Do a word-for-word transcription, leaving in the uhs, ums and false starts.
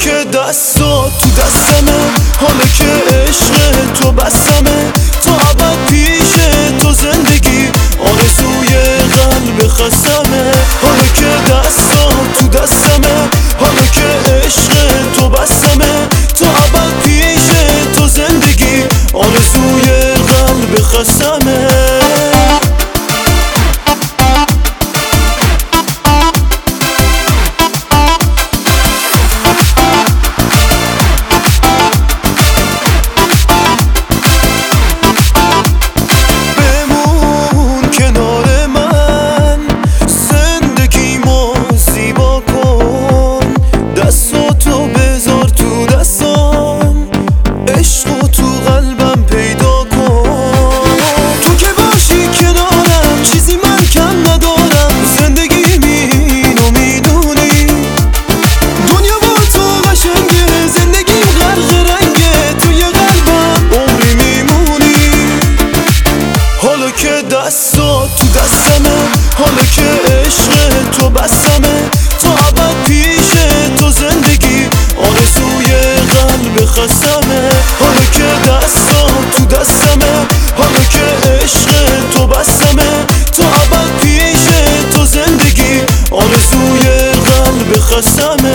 که دستا تو دستمه، حالا که عشق تو بسمه، تا ابد پیش تو زندگی آرزوی قلب خستمه. حالا که دستا تو دستمه، حالا که عشق تو بسمه، تا ابد پیش تو زندگی آرزوی قلب خستمه. دستا تو دستمه، حالا که عشق تو بسمه، تا ابد پیش تو زندگی آرزوی قلب خستمه. حالا که دستا تو دستمه، حالا که عشق تو بسمه، تا ابد پیش تو زندگی آرزوی قلب خستمه.